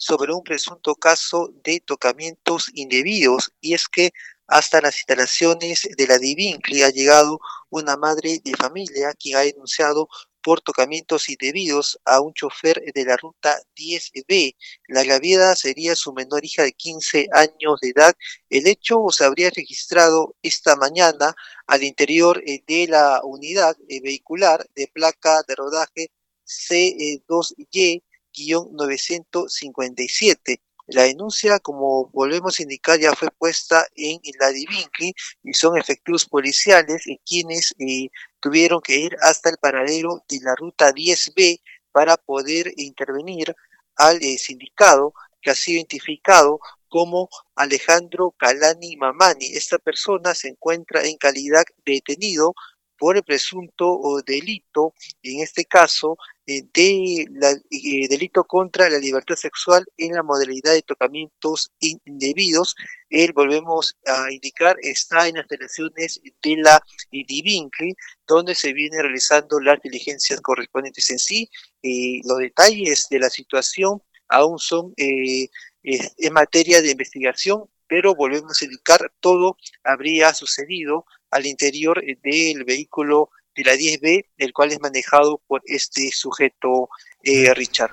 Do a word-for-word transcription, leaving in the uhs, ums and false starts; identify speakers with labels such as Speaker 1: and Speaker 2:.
Speaker 1: sobre un presunto caso de tocamientos indebidos, y es que hasta las instalaciones de la Divincli ha llegado una madre de familia quien ha denunciado por tocamientos indebidos a un chofer de la ruta diez B. La agraviada sería su menor hija de quince años de edad. El hecho se habría registrado esta mañana al interior eh, de la unidad eh, vehicular de placa de rodaje C dos Y novecientos cincuenta y siete. La denuncia, como volvemos a indicar, ya fue puesta en, en la Divincli y son efectivos policiales eh, quienes eh, tuvieron que ir hasta el paradero de la ruta diez B para poder intervenir al eh, sindicado que ha sido identificado como Alejandro Calani Mamani. Esta persona se encuentra en calidad de detenido por el presunto delito, en este caso, eh, de la, eh, delito contra la libertad sexual en la modalidad de tocamientos indebidos. Él, volvemos a indicar, está en las instalaciones de la eh, Divincli, donde se vienen realizando las diligencias correspondientes en sí. Eh, los detalles de la situación aún son eh, eh, en materia de investigación, pero volvemos a indicar, todo habría sucedido al interior del vehículo de la diez B, el cual es manejado por este sujeto, eh, Richard.